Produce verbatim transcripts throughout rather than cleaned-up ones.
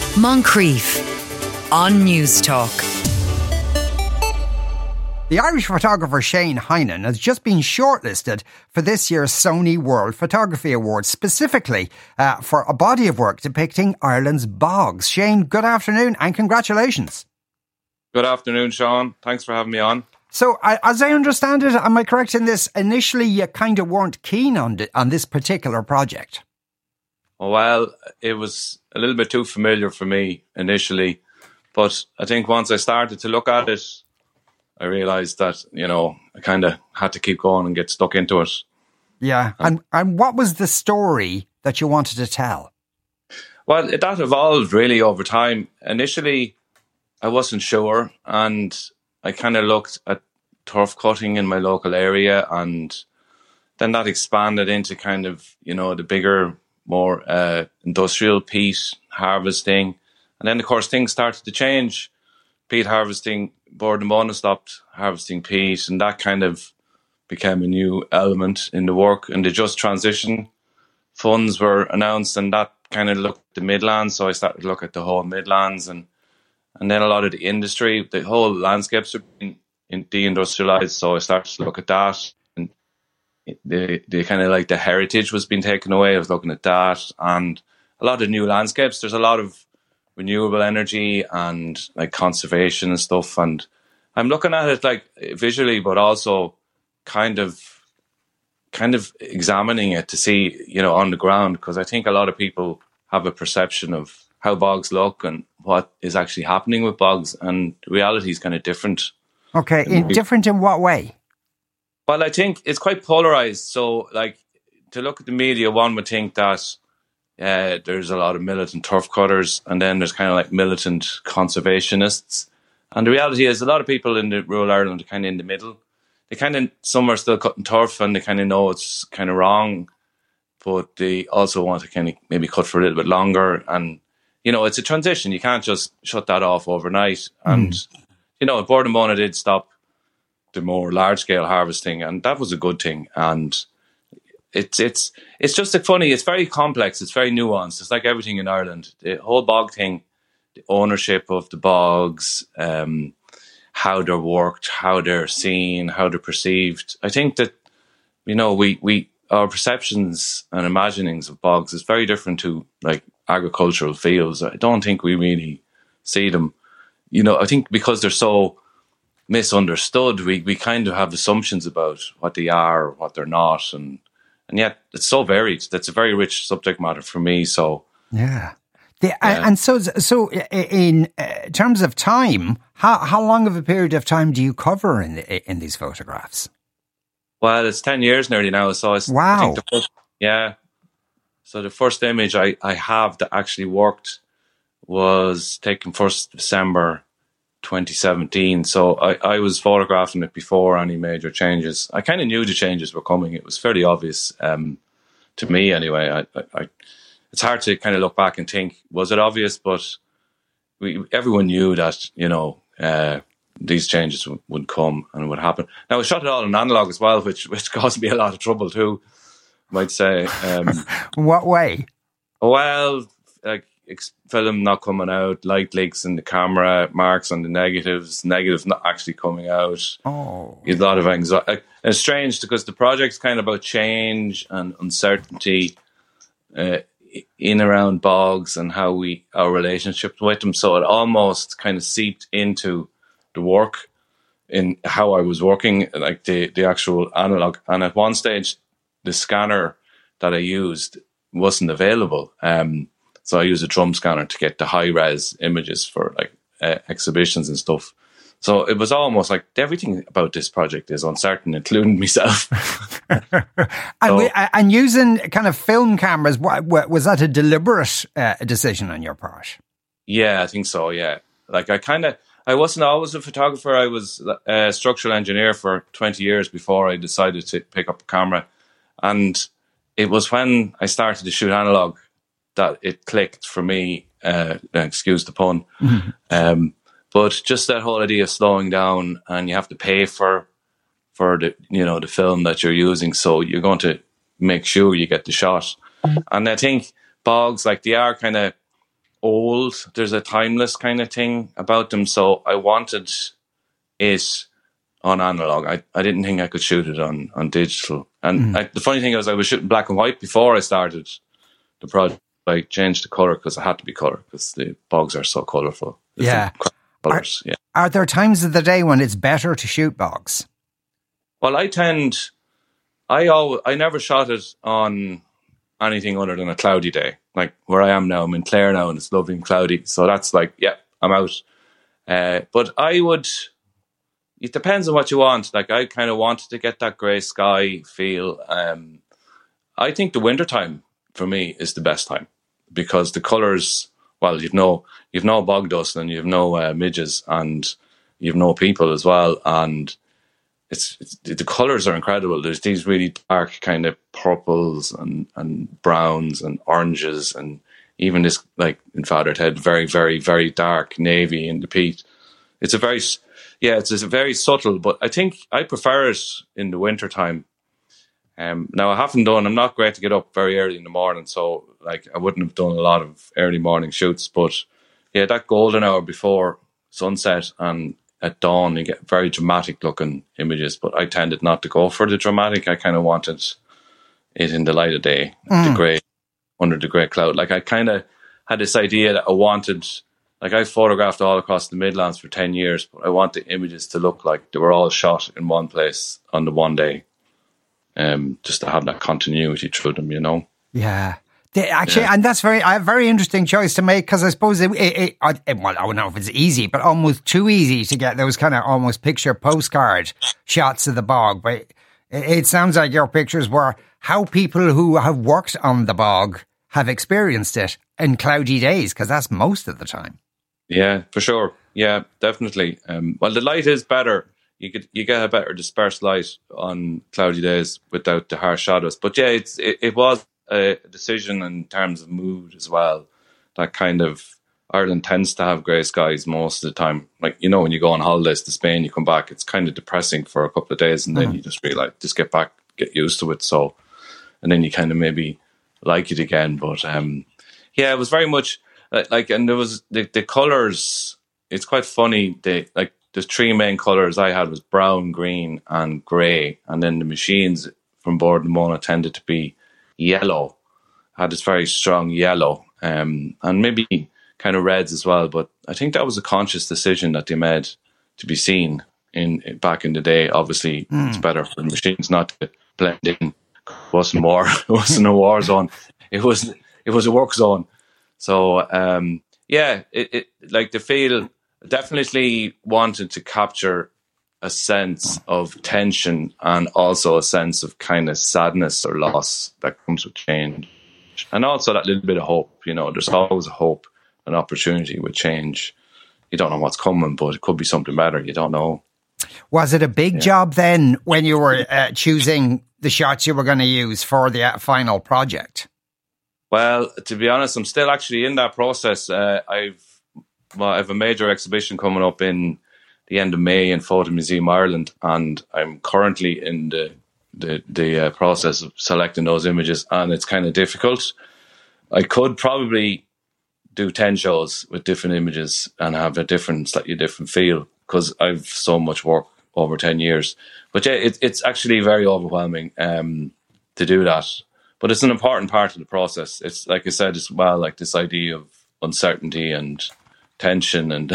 Moncrief on News Talk. The Irish photographer Shane Hynan has just been shortlisted for this year's Sony World Photography Awards, specifically uh, for a body of work depicting Ireland's bogs. Shane, good afternoon and congratulations. Good afternoon, Sean. Thanks for having me on. So, I, as I understand it, am I correct in this? Initially, you kind of weren't keen on, the, on this particular project. Well, it was a little bit too familiar for me initially, but I think once I started to look at it, I realised that, you know, I kind of had to keep going and get stuck into it. Yeah. And and what was the story that you wanted to tell? Well, it, that evolved really over time. Initially, I wasn't sure, and I kind of looked at turf cutting in my local area, and then that expanded into kind of, you know, the bigger, more uh, industrial peat harvesting. And then, of course, things started to change. Peat harvesting, Bord na Móna stopped harvesting peat, and that kind of became a new element in the work. And the Just Transition funds were announced, and that kind of looked at the Midlands. So I started to look at the whole Midlands, and and then a lot of the industry, the whole landscapes are being deindustrialized. So I started to look at that, and the the kind of like the heritage was being taken away. I was looking at that, and a lot of new landscapes. There's a lot of renewable energy and like conservation and stuff, and I'm looking at it like visually, but also kind of kind of examining it to see, you know, on the ground, because I think a lot of people have a perception of how bogs look and what is actually happening with bogs, and reality is kind of different. Okay, in, different in what way? Well, I think it's quite polarized. So, like, to look at the media, one would think that Uh, there's a lot of militant turf cutters, and then there's kind of like militant conservationists. And the reality is, a lot of people in the rural Ireland are kind of in the middle. They kind of, some are still cutting turf, and they kind of know it's kind of wrong, but they also want to kind of maybe cut for a little bit longer. And, you know, it's a transition. You can't just shut that off overnight. Mm. And, you know, Bord na Móna did stop the more large-scale harvesting, and that was a good thing. And It's it's it's just like funny. It's very complex. It's very nuanced. It's like everything in Ireland. The whole bog thing, the ownership of the bogs, um, how they're worked, how they're seen, how they're perceived. I think that, you know, we we our perceptions and imaginings of bogs is very different to like agricultural fields. I don't think we really see them. You know, I think because they're so misunderstood, we we kind of have assumptions about what they are, what they're not, and. And yet, it's so varied. That's a very rich subject matter for me. So, yeah. The, yeah. And so, so in uh, terms of time, how how long of a period of time do you cover in the, in these photographs? Well, it's ten years nearly now. So, it's, wow. I think the first, yeah. So the first image I, I have that actually worked was taken first December twenty seventeen. So I, I was photographing it before any major changes. I kind of knew the changes were coming. It was fairly obvious um, to me anyway. I, I, I, it's hard to kind of look back and think, was it obvious? But we, everyone knew that, you know, uh, these changes would, would come and would happen. Now, I shot it all in analog as well, which which caused me a lot of trouble too, I might say. Um, what way? Well, like, film not coming out, light leaks in the camera, marks on the negatives, negatives not actually coming out. Oh, a lot of anxiety. And it's strange because the project's kind of about change and uncertainty uh, in around bogs and how we our relationship with them. So it almost kind of seeped into the work in how I was working, like the the actual analog. And at one stage, the scanner that I used wasn't available. Um, So I use a drum scanner to get the high res images for like uh, exhibitions and stuff. So it was almost like everything about this project is uncertain, including myself. and, so, we, and using kind of film cameras, was that a deliberate uh, decision on your part? Yeah, I think so. Yeah, like I kind of, I wasn't always a photographer. I was a structural engineer for twenty years before I decided to pick up a camera, and it was when I started to shoot analog that it clicked for me, uh, excuse the pun. Mm-hmm. Um, but just that whole idea of slowing down, and you have to pay for for the you know the film that you're using, so you're going to make sure you get the shot. Mm-hmm. And I think bogs, like they are kind of old. There's a timeless kind of thing about them. So I wanted it on analog. I, I didn't think I could shoot it on, on digital. And mm. I, the funny thing was I was shooting black and white before I started the project. I changed the colour because it had to be colour because the bogs are so colourful. Yeah. Colours, are, yeah. Are there times of the day when it's better to shoot bogs? Well, I tend... I always, I never shot it on anything other than a cloudy day. Like where I am now, I'm in Clare now and it's lovely and cloudy. So that's like, yeah, I'm out. Uh, but I would... It depends on what you want. Like I kind of wanted to get that grey sky feel. Um, I think the winter time for me is the best time because the colours, well, you've no, you've no bog dust and you've no uh, midges and you've no people as well. And it's, it's the colours are incredible. There's these really dark kind of purples and, and browns and oranges and even this, like in Father's Head, very, very, very dark navy in the peat. It's a very... Yeah, it's, it's very subtle, but I think I prefer it in the winter time. Um, now I haven't done, I'm not great to get up very early in the morning, so like I wouldn't have done a lot of early morning shoots, but yeah, that golden hour before sunset and at dawn, you get very dramatic looking images, but I tended not to go for the dramatic. I kind of wanted it in the light of day, mm. the grey, under the grey cloud. Like I kind of had this idea that I wanted... Like I photographed all across the Midlands for ten years, but I want the images to look like they were all shot in one place on the one day, um, just to have that continuity through them, you know. Yeah, they, actually, yeah. and that's very a very interesting choice to make because I suppose it, it, it, it, well, I don't know if it's easy, but almost too easy to get those kind of almost picture postcard shots of the bog. But it, it sounds like your pictures were how people who have worked on the bog have experienced it in cloudy days, because that's most of the time. Yeah, for sure. Yeah, definitely. Um, well, the light is better. You get you get a better dispersed light on cloudy days without the harsh shadows. But yeah, it's it, it was a decision in terms of mood as well. That kind of Ireland tends to have grey skies most of the time. Like, you know, when you go on holidays to Spain, you come back, it's kind of depressing for a couple of days, and then mm. you just realise, just get back, get used to it. So, and then you kind of maybe like it again. But um, yeah, it was very much. Like, and there was the, the colours, it's quite funny. They, like, the three main colours I had was brown, green and grey. And then the machines from Bord na Móna tended to be yellow, had this very strong yellow, um, and maybe kind of reds as well. But I think that was a conscious decision that they made to be seen in, in back in the day. Obviously, mm. it's better for the machines not to blend in. It wasn't war, it wasn't a war zone. It was, it was a work zone. So, um, yeah, it, it like the feel definitely wanted to capture a sense of tension and also a sense of kind of sadness or loss that comes with change. And also that little bit of hope, you know, there's always a hope, an opportunity with change. You don't know what's coming, but it could be something better. You don't know. Was it a big yeah. job then when you were uh, choosing the shots you were going to use for the uh, final project? Well, to be honest, I'm still actually in that process. Uh, I've well, I have a major exhibition coming up in the end of May in Photo Museum Ireland, and I'm currently in the the, the uh, process of selecting those images, and it's kind of difficult. I could probably do ten shows with different images and have a different, slightly different feel because I've so much work over ten years. But yeah, it, it's actually very overwhelming um, to do that. But it's an important part of the process. It's like I said as well, like this idea of uncertainty and tension and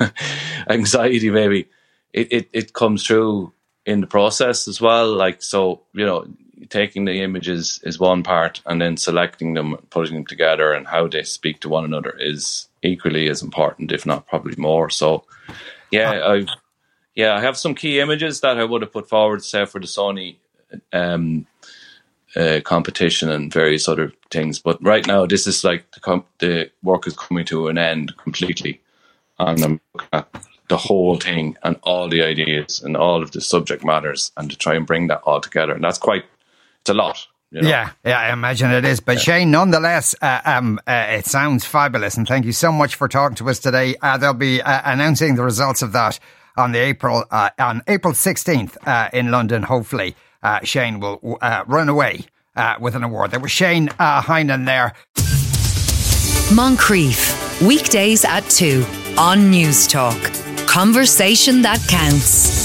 anxiety, maybe it, it, it comes through in the process as well. Like, so, you know, taking the images is one part and then selecting them, putting them together and how they speak to one another is equally as important, if not probably more. So, yeah, I yeah, I have some key images that I would have put forward, say, for the Sony um Uh, competition and various other things, but right now this is like the, com- the work is coming to an end completely, and I'm looking at the whole thing and all the ideas and all of the subject matters, and to try and bring that all together, and that's quite it's a lot. You know? Yeah, yeah, I imagine it is. But yeah. Shane, nonetheless, uh, um, uh, it sounds fabulous, and thank you so much for talking to us today. Uh, they'll be uh, announcing the results of that on the April uh, on April sixteenth uh, in London, hopefully. Uh, Shane will uh, run away uh, with an award. There was Shane uh, Hynan there. Moncrief Weekdays at two on News Talk. Conversation that counts.